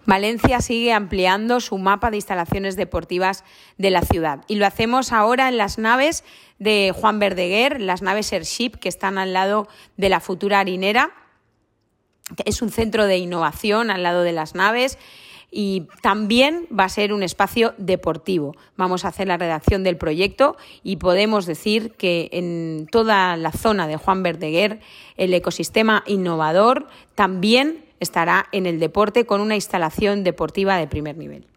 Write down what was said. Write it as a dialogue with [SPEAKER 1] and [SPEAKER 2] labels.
[SPEAKER 1] Valencia sigue ampliando su mapa de instalaciones deportivas de la ciudad y lo hacemos ahora en las naves de Juan Verdaguer, las naves Airship que están al lado de la futura harinera. Es un centro de innovación al lado de las naves y también va a ser un espacio deportivo. Vamos a hacer la redacción del proyecto y podemos decir que en toda la zona de Juan Verdaguer el ecosistema innovador también estará en el deporte con una instalación deportiva de primer nivel.